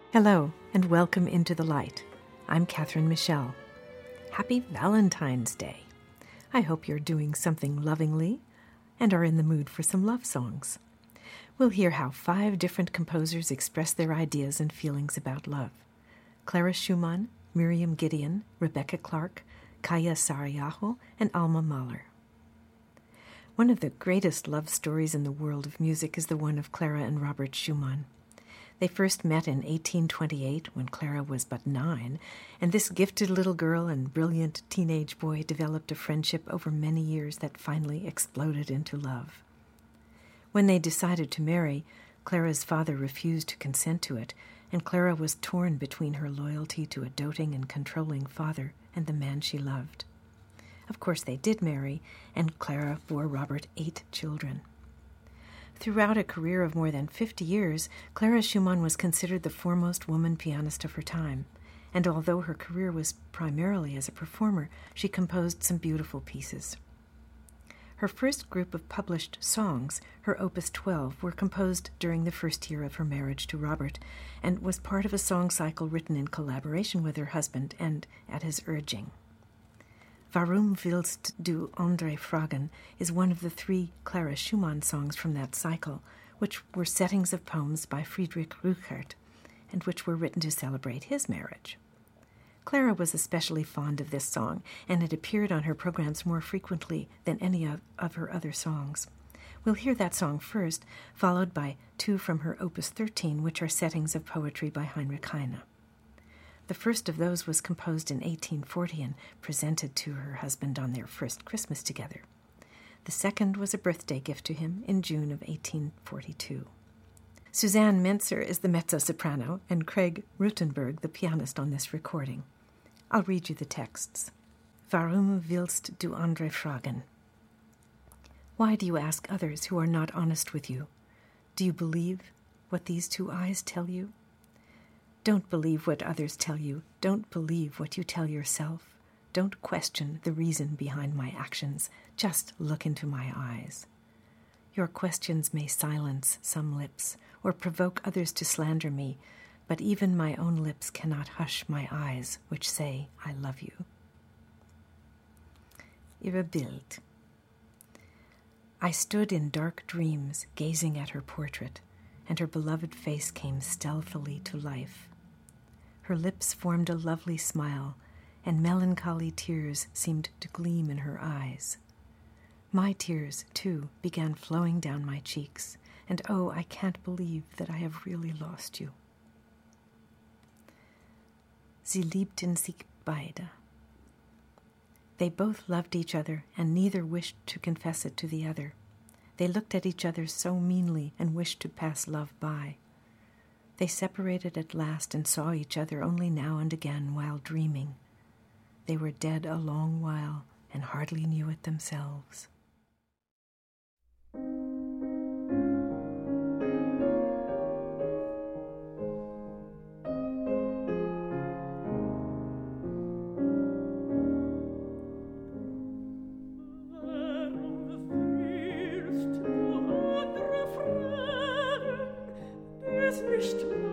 Hello, and welcome into the light. I'm Catherine Michelle. Happy Valentine's Day. I hope you're doing something lovingly and are in the mood for some love songs. We'll hear how 5 different composers express their ideas and feelings about love. Clara Schumann, Miriam Gideon, Rebecca Clark, Kaya Sarayaho, and Alma Mahler. One of the greatest love stories in the world of music is the one of Clara and Robert Schumann. They first met in 1828 when Clara was but 9, and this gifted little girl and brilliant teenage boy developed a friendship over many years that finally exploded into love. When they decided to marry, Clara's father refused to consent to it, and Clara was torn between her loyalty to a doting and controlling father and the man she loved. Of course, they did marry, and Clara bore Robert 8 children. Throughout a career of more than 50 years, Clara Schumann was considered the foremost woman pianist of her time, and although her career was primarily as a performer, she composed some beautiful pieces. Her first group of published songs, her Opus 12, were composed during the first year of her marriage to Robert, and was part of a song cycle written in collaboration with her husband and at his urging. Warum willst du Andre fragen is one of the 3 Clara Schumann songs from that cycle, which were settings of poems by Friedrich Rückert, and which were written to celebrate his marriage. Clara was especially fond of this song, and it appeared on her programs more frequently than any of her other songs. We'll hear that song first, followed by 2 from her Opus 13, which are settings of poetry by Heinrich Heine. The first of those was composed in 1840 and presented to her husband on their first Christmas together. The second was a birthday gift to him in June of 1842. Suzanne Mentzer is the mezzo-soprano and Craig Rutenberg the pianist on this recording. I'll read you the texts. Warum willst du Andre fragen? Why do you ask others who are not honest with you? Do you believe what these 2 eyes tell you? Don't believe what others tell you. Don't believe what you tell yourself. Don't question the reason behind my actions. Just look into my eyes. Your questions may silence some lips or provoke others to slander me, but even my own lips cannot hush my eyes, which say, I love you. Ihre Bild. I stood in dark dreams, gazing at her portrait, and her beloved face came stealthily to life. Her lips formed a lovely smile, and melancholy tears seemed to gleam in her eyes. My tears, too, began flowing down my cheeks, and oh, I can't believe that I have really lost you. Sie liebten sich beide. They both loved each other, and neither wished to confess it to the other. They looked at each other so meanly and wished to pass love by. They separated at last and saw each other only now and again while dreaming. They were dead a long while and hardly knew it themselves. Nicht